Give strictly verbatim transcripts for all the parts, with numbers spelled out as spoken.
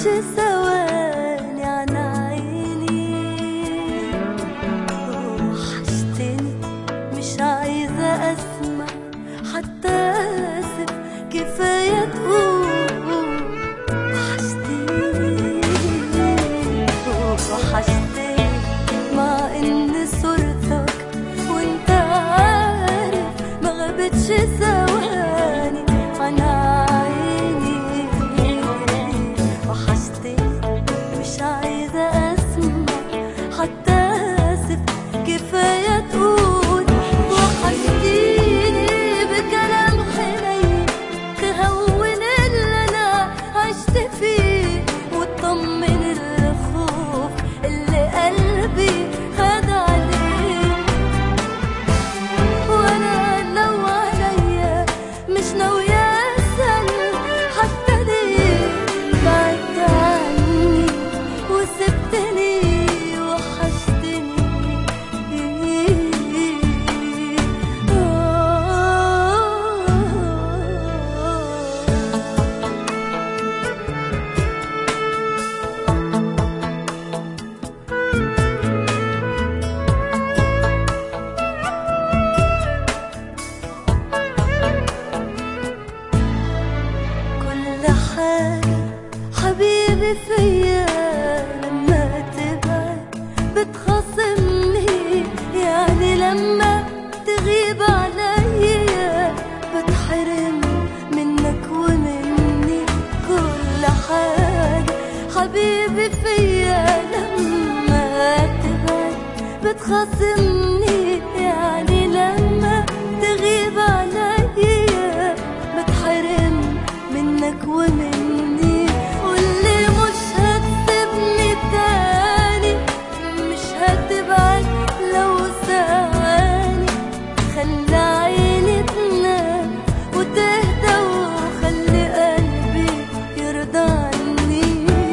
ثواني عن عيني. وحشتني مش عايزة أسمع حتى آسف، كفاية تقول وحشتني. وحشتني مع إن صورتك وإنت عارف ما غابتش ثواني عن عيني. وحشتني مش عايزة أسمع حتى آسف، كفاية تقول وحشتيني. بكلام حنين تهون اللي أنا عشت فيه، وتطمن الخوف اللي قلبي خد عليه. وأنا لو عليا مش ناوية أسأل حتى ليه بعدت عني وسبتني. وحشتني كل حاجة حبيبي فيا لما تبعد بتخاصمني، يعني لما تغيب عليا بتحرم منك ومني. كل حاجة حبيبي فيا لما تبعد بتخاصمني، يعني لما تغيب عليا بتحرم منك ومني. واللي مش هتسيبني تاني مش هتبعد لو ثواني. خلي عيني تنام وتهدى، وخلي قلبي يرضى عني.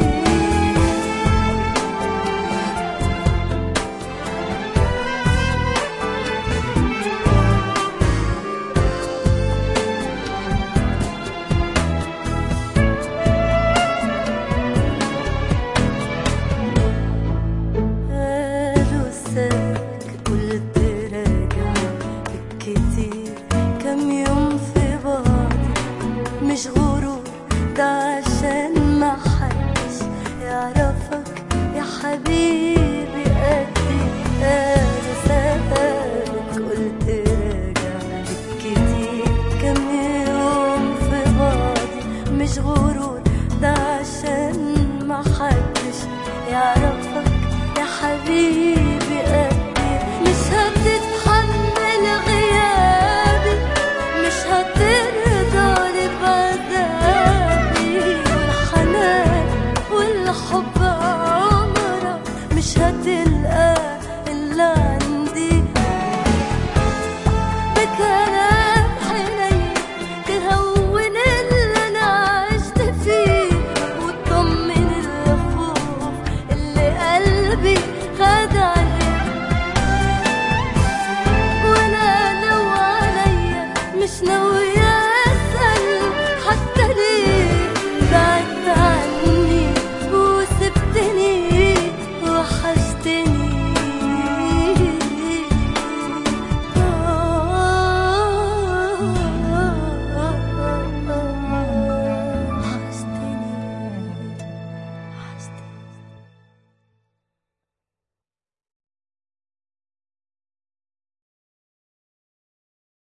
قالوا سابك قلت راجع بالكتير كام يوم في بعضي، مش غرور ده عشان ما حدش يعرفك يا حبيبي قدي. قالوا سابك قلت راجع بالكتير كام يوم في بعضي، مش غرور ده عشان ما حدش يعرفك يا حبيبي قدي. مش هتتحمل غيابي، مش هترضى بعذابي. والحنان والحب عمرك مش هتلقى إلا